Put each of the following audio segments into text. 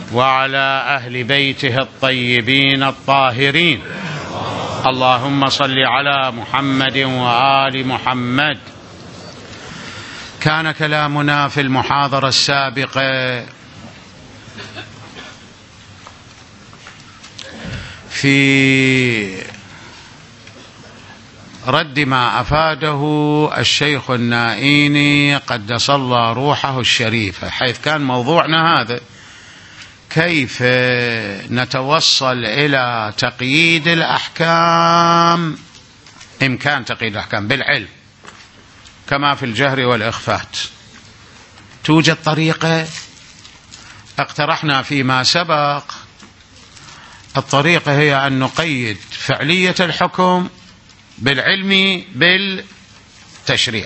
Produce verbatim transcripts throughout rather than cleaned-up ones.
وعلى أهل بيته الطيبين الطاهرين. اللهم صل على محمد وآل محمد. كان كلامنا في المحاضرة السابقة في رد ما أفاده الشيخ النائيني قدس الله روحه الشريفة، حيث كان موضوعنا هذا: كيف نتوصل إلى تقييد الأحكام، إمكان تقييد الأحكام بالعلم كما في الجهر والإخفات. توجد طريقة اقترحنا فيما سبق. الطريقة هي أن نقيد فعلية الحكم بالعلم بالتشريع.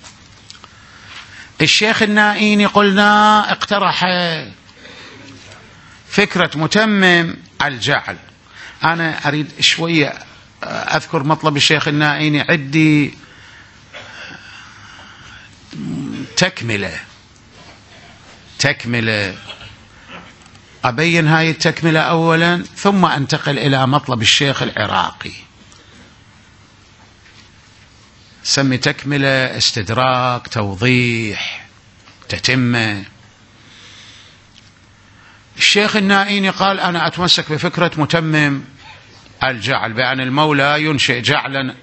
الشيخ النائيني قلنا اقترح فكرة متمم الجعل. أنا أريد شوية أذكر مطلب الشيخ النائيني، عندي تكملة تكملة أبين هاي التكملة أولا، ثم أنتقل إلى مطلب الشيخ العراقي. سمي تكملة، استدراك، توضيح، تتمة. الشيخ النائيني قال: أنا أتمسك بفكرة متمم الجعل، بأن المولى ينشئ جعلا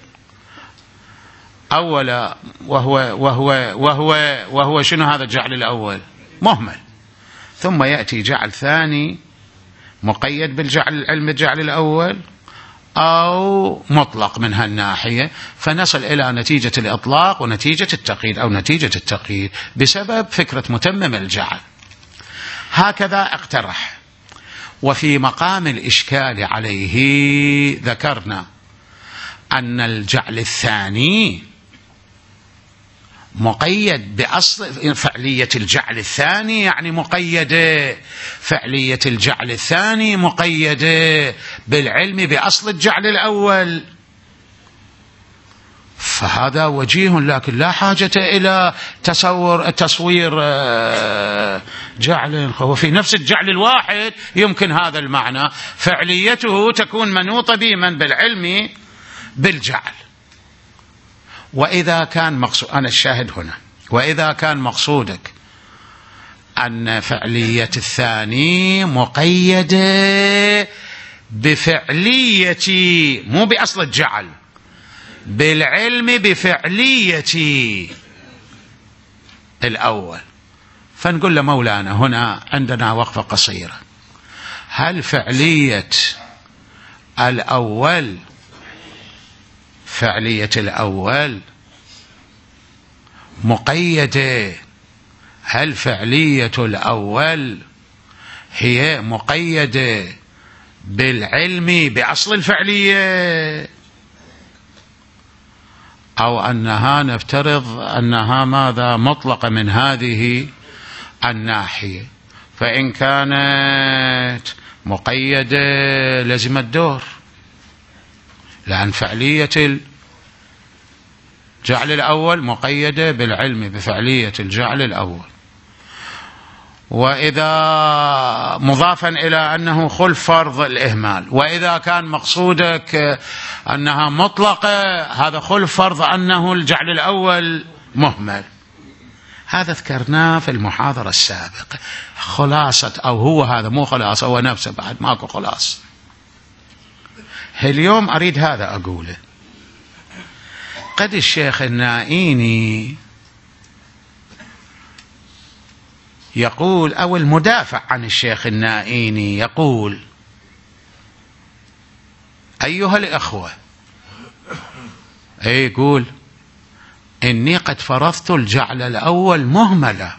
أولا، وهو وهو وهو وهو شنو هذا الجعل الأول؟ مهمل. ثم يأتي جعل ثاني مقيد بالجعل العلم الجعل الأول، أو مطلق من هالناحية، فنصل إلى نتيجة الإطلاق ونتيجة التقييد أو نتيجة التقييد بسبب فكرة متمم الجعل. هكذا اقترح. وفي مقام الإشكال عليه ذكرنا أن الجعل الثاني مقيد بأصل فعلية الجعل الثاني، يعني مقيدة فعلية الجعل الثاني مقيدة بالعلم بأصل الجعل الأول، فهذا وجيه، لكن لا حاجة إلى تصور تصوير جعل. وفي نفس الجعل الواحد يمكن هذا المعنى، فعليته تكون منوطة بمن بالعلم بالجعل. وإذا كان مقصود، أنا الشاهد هنا، وإذا كان مقصودك أن فعلية الثاني مقيدة بفعلية مو بأصل الجعل، بالعلم بفعلية الأول، فنقول لمولانا هنا عندنا وقفة قصيرة: هل فعلية الأول فعلية الأول مقيدة، هل فعلية الأول هي مقيدة بالعلم بأصل الفعلية، أو أنها نفترض أنها ماذا مطلقة من هذه الناحية؟ فإن كانت مقيدة لزم الدور، لأن فعلية الجعل الأول مقيدة بالعلم بفعلية الجعل الأول. وإذا مضافا إلى أنه خلف فرض الإهمال، وإذا كان مقصودك أنها مطلقة، هذا خلف فرض أنه الجعل الأول مهمل. هذا ذكرناه في المحاضرة السابقة. خلاصة، أو هو هذا مو خلاصة، هو نفسه بعد ماكو خلاص. اليوم أريد هذا أقوله. قد الشيخ النائيني يقول، أو المدافع عن الشيخ النائيني يقول: أيها الأخوة، أي يقول إني قد فرضت الجعل الأول مهملة،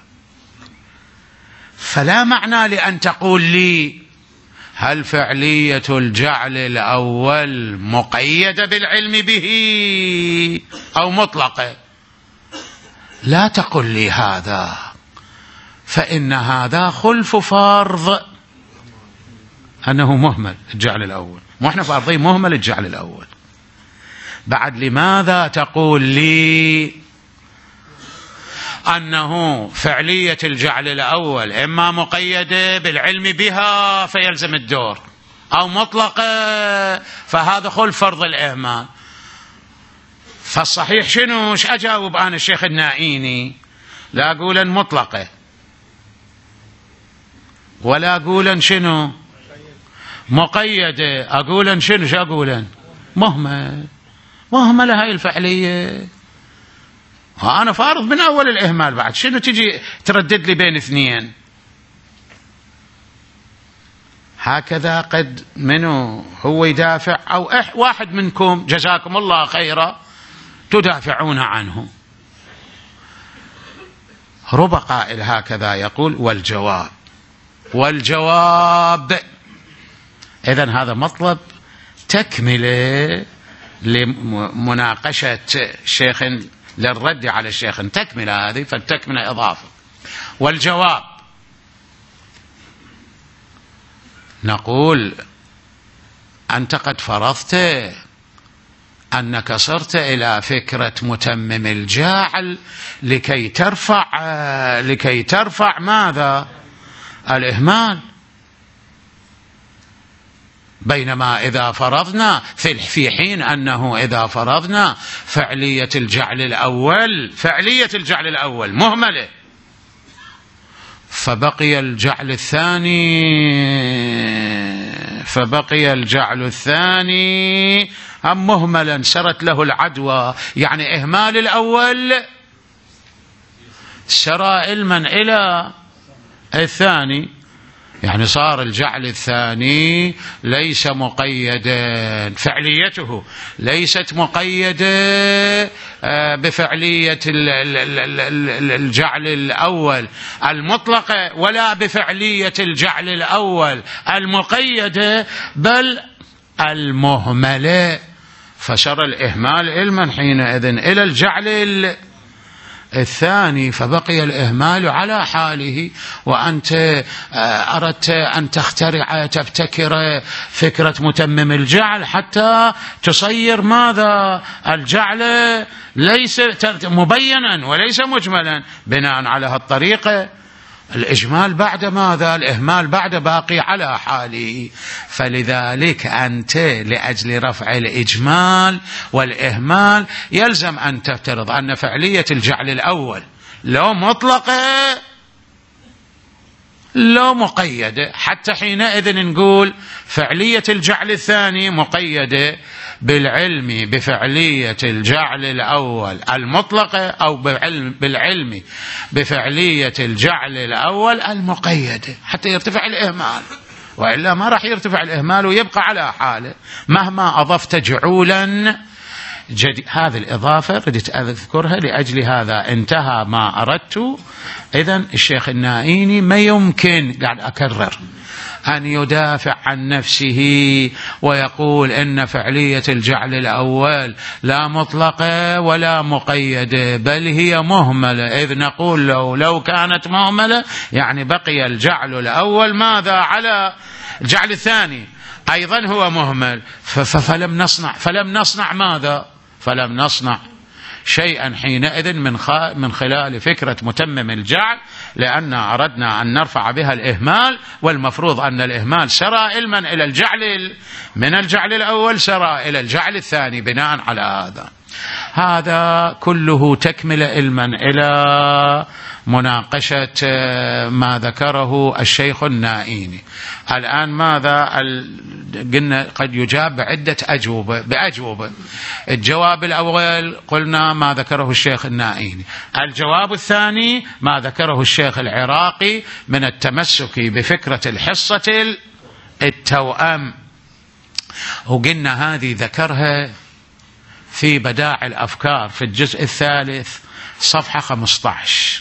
فلا معنى لأن تقول لي هل فعلية الجعل الأول مقيدة بالعلم به أو مطلقة. لا تقل لي هذا، فإن هذا خلف فرض أنه مهمل الجعل الأول، وإحنا فارضين مهمل الجعل الأول. بعد لماذا تقول لي أنه فعلية الجعل الأول إما مقيدة بالعلم بها فيلزم الدور، أو مطلقة فهذا خلف فرض الإهمال. فالصحيح شنو؟ ايش أجاوب أنا الشيخ النائيني؟ لا أقولا مطلقة ولا أقولا شنو مقيدة، أقولا شنو شو أقولا مهمل. مهملة هاي الفعلية، وأنا فارض من أول الإهمال بعد، شنو تجي تردد لي بين اثنين؟ هكذا قد منو هو يدافع أو إح واحد منكم جزاكم الله خيرا تدافعون عنه. رب قائل هكذا يقول والجواب والجواب إذن هذا مطلب تكملة لمناقشة شيخ للرد على الشيخ، تكملة هذه فالتكملة إضافة. والجواب نقول أنت قد فرضت أنك صرت إلى فكرة متمم الجاعل لكي ترفع لكي ترفع ماذا؟ الإهمال. بينما إذا فرضنا في حين أنه إذا فرضنا فعلية الجعل الأول فعلية الجعل الأول مهملة، فبقي الجعل الثاني فبقي الجعل الثاني هم مهملا سرت له العدوى، يعني إهمال الأول سرى علما إلى الثاني، يعني صار الجعل الثاني ليس مقيدا، فعليته ليست مقيدة بفعلية الجعل الأول المطلقة ولا بفعلية الجعل الأول المقيدة، بل المهملة، فسر الإهمال علما حينئذ إلى الجعل الثاني، فبقي الإهمال على حاله. وأنت أردت أن تخترع تبتكر فكرة متمم الجعل حتى تصير ماذا؟ الجعل ليس مبينا وليس مجملا، بناء على هالطريقة الإجمال بعد ماذا؟ الإهمال بعد باقي على حاله. فلذلك أنت لأجل رفع الإجمال والإهمال يلزم أن تفترض أن فعلية الجعل الأول لو مطلقة لو مقيدة، حتى حينئذ نقول فعلية الجعل الثاني مقيدة بالعلم بفعلية الجعل الأول المطلقة أو بالعلم بفعلية الجعل الأول المقيدة حتى يرتفع الإهمال، وإلا ما راح يرتفع الإهمال ويبقى على حاله مهما أضفت جعولا جديد. هذه الإضافة ردت أذكرها لأجل هذا انتهى ما أردت. إذن الشيخ النائيني ما يمكن قاعد أكرر أن يدافع عن نفسه ويقول إن فعلية الجعل الأول لا مطلقة ولا مقيدة بل هي مهملة، إذ نقول له لو كانت مهملة يعني بقي الجعل الأول ماذا على الجعل الثاني أيضا هو مهمل، فلم نصنع فلم نصنع ماذا؟ فلم نصنع شيئا حينئذ من من خلال فكرة متمم الجعل، لأن أردنا أن نرفع بها الإهمال، والمفروض أن الإهمال سرى علما إلى الجعل من الجعل الأول سرى إلى الجعل الثاني بناء على هذا. هذا كله تكمل علما إلى مناقشة ما ذكره الشيخ النائيني. الآن ماذا قلنا؟ قد يجاب بعدة أجوبة بأجوبة. الجواب الأول قلنا ما ذكره الشيخ النائيني، الجواب الثاني ما ذكره الشيخ العراقي من التمسك بفكرة الحصة التوأم، وقلنا هذه ذكرها في بدائع الأفكار في الجزء الثالث صفحة خمسة عشر،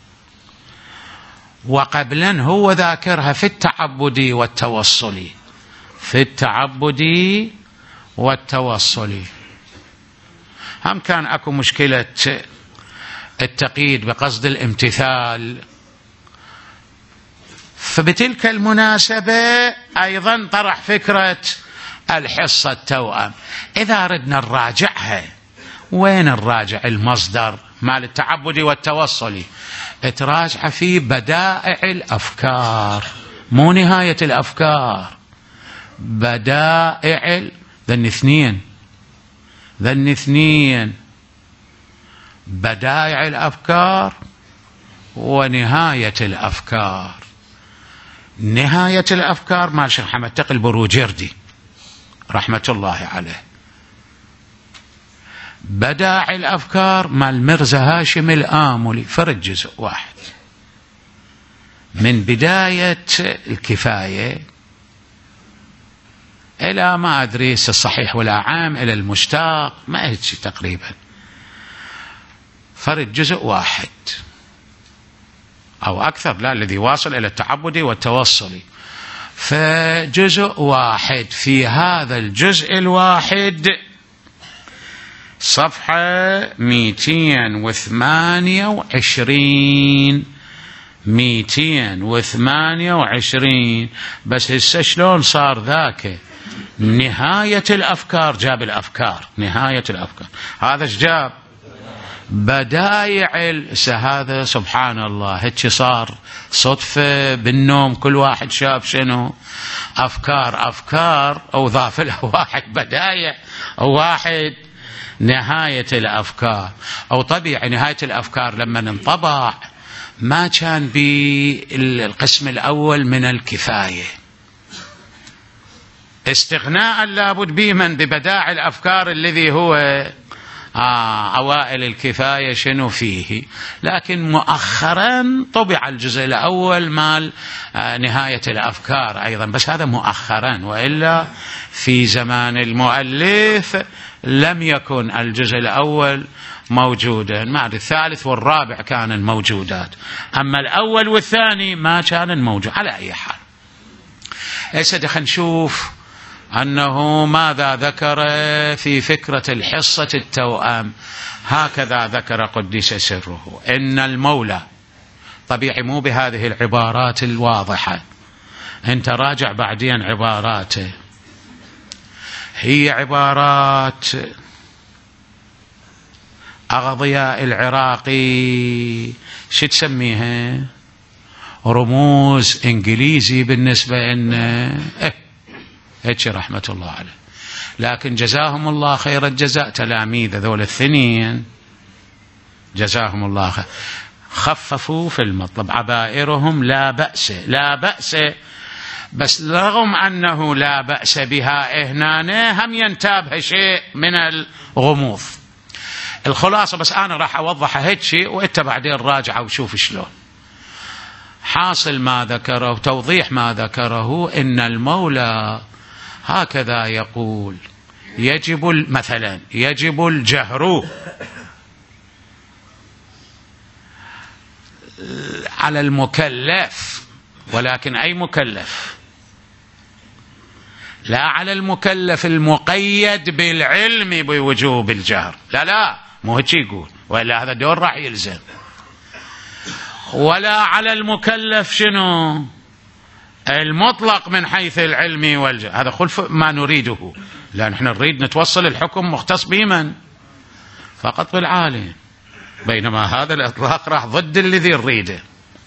وقبلا هو ذاكرها في التعبدي والتوصلي في التعبدي والتوصلي. هم كان أكو مشكلة التقييد بقصد الامتثال، فبتلك المناسبة أيضا طرح فكرة الحصة التوأم. إذا ردنا نراجعها وين نراجع المصدر؟ مال التعبدي والتوصلي تراجع في بدائع الأفكار، مو نهاية الأفكار، بدائع ذن اثنين ذن اثنين بدائع الأفكار ونهاية الأفكار. نهاية الأفكار مال الشيخ محمد تقي البروجردي رحمة الله عليه. بدائع الأفكار مال مرزا هاشم الآملي، فرد جزء واحد من بداية الكفاية إلى ما أدري الصحيح ولا عام إلى المشتاق، ما هيك تقريبا، فرد جزء واحد أو أكثر، لا الذي واصل إلى التعبدي والتوصلي، فجزء واحد. في هذا الجزء الواحد صفحة مئتين وثمانية وعشرين مئتين وثمانية وعشرين. بس هسه شلون صار ذاك؟ نهاية الأفكار، جاب الأفكار، نهاية الأفكار، هذا ايش جاب؟ بدايع. هذا سبحان الله هيك صار صدفة بالنوم، كل واحد شاف شنو أفكار أفكار أو ضاف له واحد بدايع أو واحد نهاية الأفكار. أو طبيعي نهاية الأفكار لما انطبع ما كان بالقسم الأول من الكفاية، استغناء لابد بمن ببداع الأفكار الذي هو آه أوائل الكفاية شنو فيه، لكن مؤخرا طبع الجزء الأول مال آه نهاية الأفكار أيضا، بس هذا مؤخرا، وإلا في زمان المؤلف لم يكن الجزء الأول موجودا، مع الثالث والرابع كان موجودات، أما الأول والثاني ما كان موجود. على أي حال هسه خلينا نشوف أنه ماذا ذكر في فكرة الحصة التوأم. هكذا ذكر قدس سره إن المولى، طبيعي مو بهذه العبارات الواضحة، انت راجع بعدين عباراته، هي عبارات أغضياء العراقي، شو تسميها؟ رموز إنجليزي بالنسبة لنا، إيه هيك رحمة الله عليه. لكن جزاهم الله خير الجزاء تلاميذ ذول الثنين، جزاهم الله خير، خففوا في المطلب، عبائرهم لا بأس لا بأس، بس رغم أنه لا بأس بها هنا هم ينتابها شيء من الغموض. الخلاصة بس أنا راح أوضحها هيك شيء وإنت بعدين راجع وشوف شلون. حاصل ما ذكره، توضيح ما ذكره، إن المولى هكذا يقول: يجب مثلا يجب الجهر على المكلف، ولكن أي مكلف، لا على المكلف المقيد بالعلم بوجوب الجهر، لا لا مو هيك يقول، وإلا هذا دور راح يلزم، ولا على المكلف شنو المطلق من حيث العلم والجهر، هذا خلف ما نريده، لأن نحن نريد نتوصل الحكم مختص بمن؟ فقط بالعالم، بينما هذا الإطلاق راح ضد الذي نريده.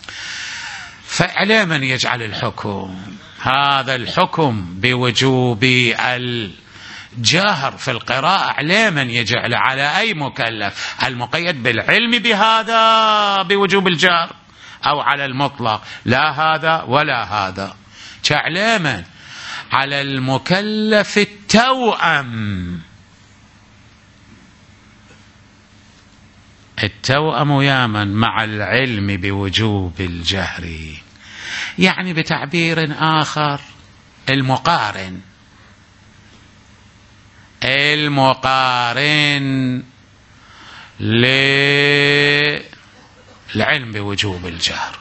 فعلى من يجعل الحكم؟ هذا الحكم بوجوب الجهر في القراءة على من يجعل؟ على أي مكلف؟ المقيد بالعلم بهذا بوجوب الجهر، أو على المطلق؟ لا هذا ولا هذا. على من؟ على المكلف التوأم. التوأم يا من مع العلم بوجوب الجهر، يعني بتعبير آخر المقارن، المقارن للعلم بوجوب الجهر،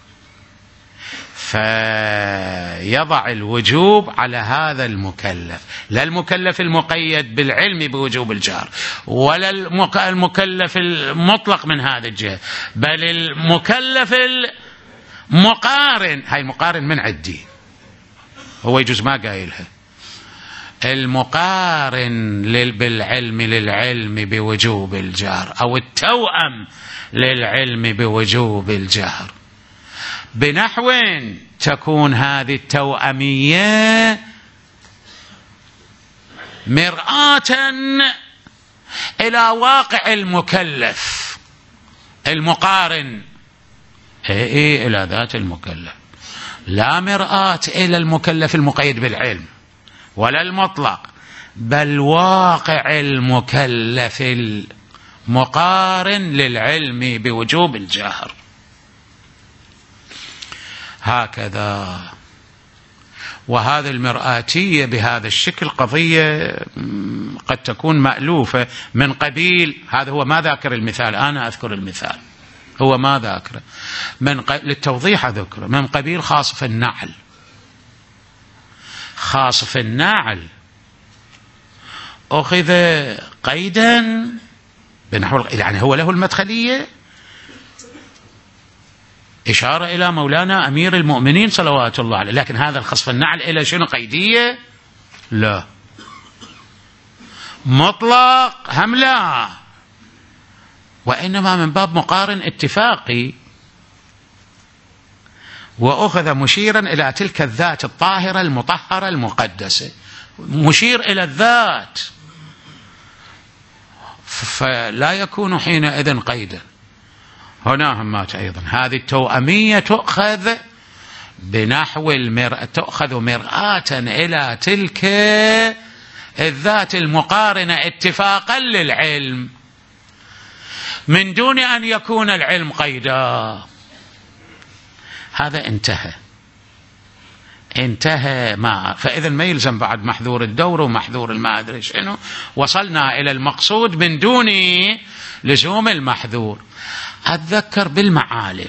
فيضع الوجوب على هذا المكلف، لا المكلف المقيد بالعلم بوجوب الجهر، ولا المكلف المطلق من هذا الجهة، بل المكلف المقارن. هاي مقارن من عدي، هو يجوز ما قايلها، المقارن بالعلم للعلم بوجوب الجهر، أو التوأم للعلم بوجوب الجهر، بنحو تكون هذه التوأمية مرآة إلى واقع المكلف المقارن، إيه إيه إلى ذات المكلف، لا مرآة إلى المكلف المقيد بالعلم ولا المطلق، بل واقع المكلف المقارن للعلم بوجوب الجهر. هكذا. وهذه المرآتية بهذا الشكل قضية قد تكون مألوفة من قبيل، هذا هو ما ذاكر المثال، أنا أذكر المثال، هو ما ذاكره من ق... للتوضيح أذكره، من قبيل خاصف النعل. خاصف النعل أخذ قيدا بنحو، يعني هو له المدخلية، إشارة إلى مولانا أمير المؤمنين صلوات الله عليه، لكن هذا الخصف النعل إلى شنو قيدية؟ لا. مطلق هم لا، وإنما من باب مقارن اتفاقي، وأخذ مشيرا إلى تلك الذات الطاهرة المطهرة المقدسة، مشير إلى الذات، فلا يكون حينئذ قيدا. هنا همات أيضا هذه التوأمية تؤخذ بنحو المرأة، تؤخذ مرآة إلى تلك الذات المقارنة اتفاقا للعلم من دون أن يكون العلم قيدا. هذا انتهى انتهى ما فإذا ما يلزم بعد محذور الدور ومحذور الما أدري شنو، وصلنا إلى المقصود من دون لزوم المحذور. أتذكر بالمعالم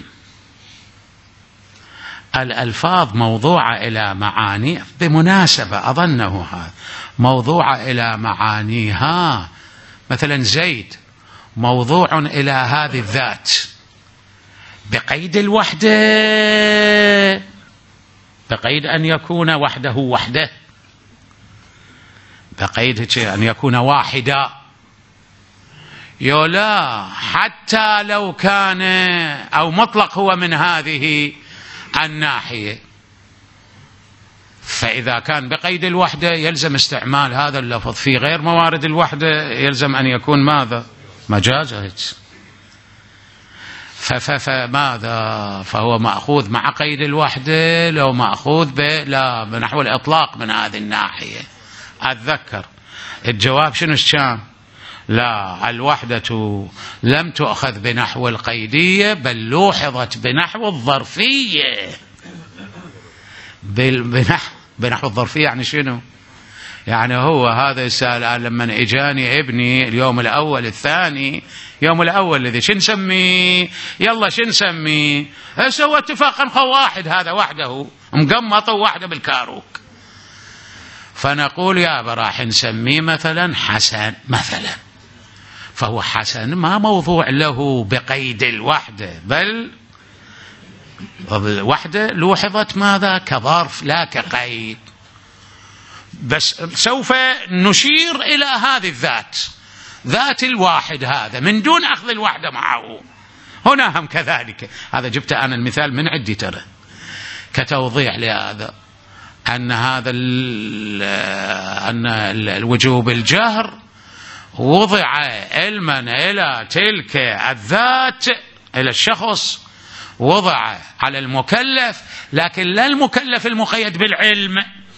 الألفاظ موضوعة إلى معاني، بمناسبة أظنه هذا موضوعة إلى معانيها، مثلا زيد موضوع إلى هذه الذات بقيد الوحدة، بقيد أن يكون وحده وحده، بقيد أن يكون واحدا، يولا حتى لو كان أو مطلق هو من هذه الناحية، فإذا كان بقيد الوحدة يلزم استعمال هذا اللفظ، في غير موارد الوحدة يلزم أن يكون ماذا؟ مجازا. فماذا؟ فهو مأخوذ مع قيد الوحدة، لو مأخوذ ب لا بنحو الإطلاق من هذه الناحية. أتذكر الجواب شنو كان؟ لا، الوحدة لم تؤخذ بنحو القيدية، بل لوحظت بنحو الظرفية. بنحو بنحو الظرفية يعني شنو؟ يعني هو هذا السؤال لما اجاني ابني اليوم الاول الثاني، يوم الاول الذي شو نسميه؟ يلا شو نسميه؟ سوى اتفاقا خو واحد، هذا وحده مقمط وواحده بالكاروك، فنقول يا راح نسميه مثلا حسن مثلا، فهو حسن ما موضوع له بقيد الوحده، بل الوحده لوحظت ماذا؟ كظرف لا كقيد، بس سوف نشير إلى هذه الذات، ذات الواحد هذا من دون أخذ الوحدة معه. هنا هم كذلك، هذا جبت أنا المثال من عندي ترى كتوضيح لهذا، أن هذا أن الوجوب الجهر وضع علما إلى تلك الذات، إلى الشخص، وضع على المكلف، لكن لا المكلف المقيد بالعلم،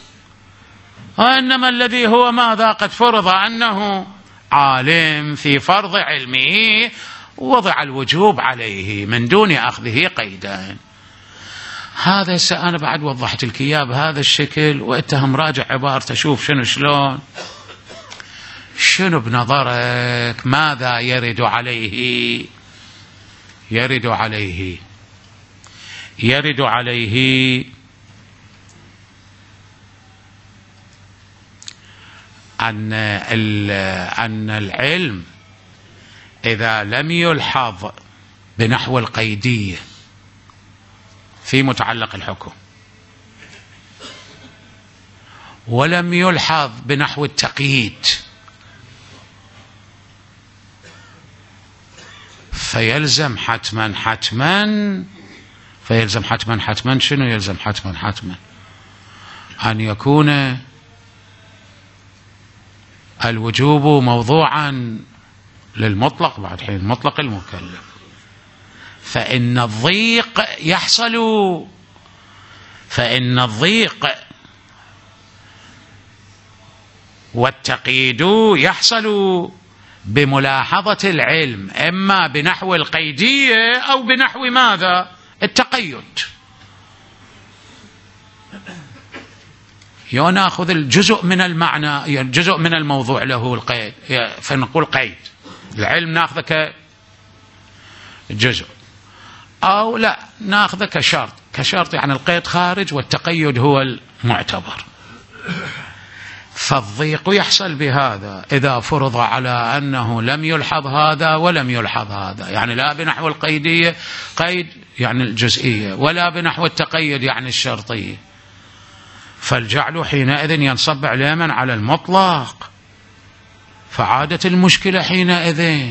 وإنما الذي هو ماذا؟ قد فرض أنه عالم في فرض علمه، وضع الوجوب عليه من دون أخذه قيدان. هذا أنا بعد وضحت لك إياه بهذا الشكل، واتهم راجع عبارته، شوف شنو شلون شنو بنظرك ماذا يرد عليه؟ يرد عليه يرد عليه أن أن العلم إذا لم يلحظ بنحو القيدية في متعلق الحكم، ولم يلحظ بنحو التقييد، فيلزم حتما حتما فيلزم حتما حتما شنو يلزم حتما حتما؟ أن يكون الوجوب موضوعا للمطلق بعد حين مطلق المكلف، فإن الضيق يحصل فإن الضيق والتقييد يحصل بملاحظة العلم، إما بنحو القيدية أو بنحو ماذا؟ التقيد. نأخذ الجزء من المعنى، يعني جزء من الموضوع له القيد، فنقول قيد العلم نأخذه كجزء، أو لا نأخذه كشرط كشرط يعني القيد خارج والتقيد هو المعتبر. فالضيق يحصل بهذا إذا فرض على أنه لم يلحظ هذا ولم يلحظ هذا، يعني لا بنحو القيدية قيد يعني الجزئية، ولا بنحو التقيد يعني الشرطية، فالجعل حينئذ ينصب علما على المطلق، فعادت المشكلة حينئذ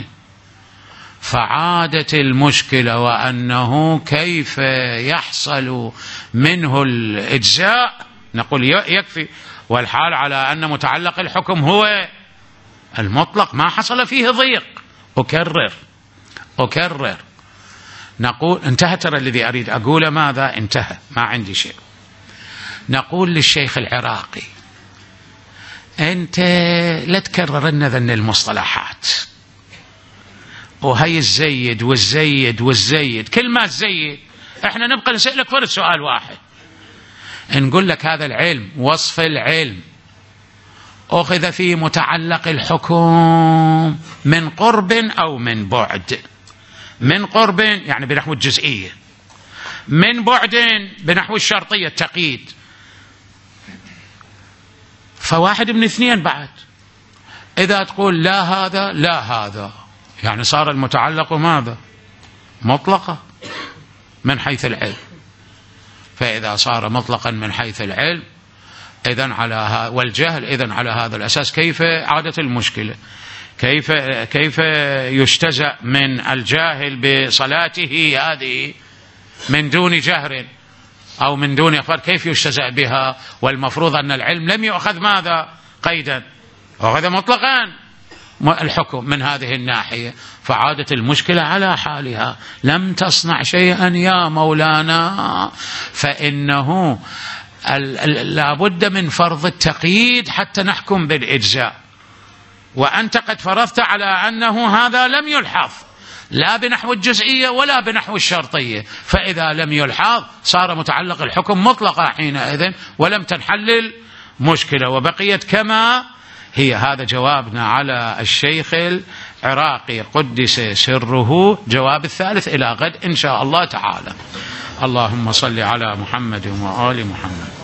فعادت المشكلة وأنه كيف يحصل منه الإجزاء، نقول يكفي، والحال على أن متعلق الحكم هو المطلق ما حصل فيه ضيق. أكرر أكرر نقول انتهى، ترى الذي أريد أقوله ماذا انتهى، ما عندي شيء. نقول للشيخ العراقي أنت لا تكرر لنا ذن المصطلحات، وهي الزيد والزيد والزيد، كل ما الزيد احنا نبقى نسألك فرد سؤال واحد، نقول لك هذا العلم وصف العلم أخذ في متعلق الحكم من قرب أو من بعد. من قرب يعني بنحو الجزئية، من بعد بنحو الشرطية التقييد، فواحد من اثنين بعد. إذا تقول لا هذا لا هذا يعني صار المتعلق ماذا؟ مطلقة من حيث العلم، فإذا صار مطلقا من حيث العلم إذن على والجهل إذن على هذا الأساس كيف عادت المشكلة؟ كيف كيف يجتزأ من الجاهل بصلاته هذه من دون جهر أو من دون إخبار؟ كيف يجتزأ بها والمفروض أن العلم لم يؤخذ ماذا؟ قيدا، أخذ مطلقا الحكم من هذه الناحية، فعادت المشكلة على حالها. لم تصنع شيئا يا مولانا، فإنه لابد من فرض التقييد حتى نحكم بالإجزاء، وأنت قد فرضت على أنه هذا لم يلحظ لا بنحو الجزئية ولا بنحو الشرطية، فإذا لم يلحظ صار متعلق الحكم مطلقا حينئذ ولم تنحل المشكلة وبقيت كما هي. هذا جوابنا على الشيخ العراقي قدس سره. جواب الثالث إلى غد إن شاء الله تعالى. اللهم صل على محمد وآل محمد.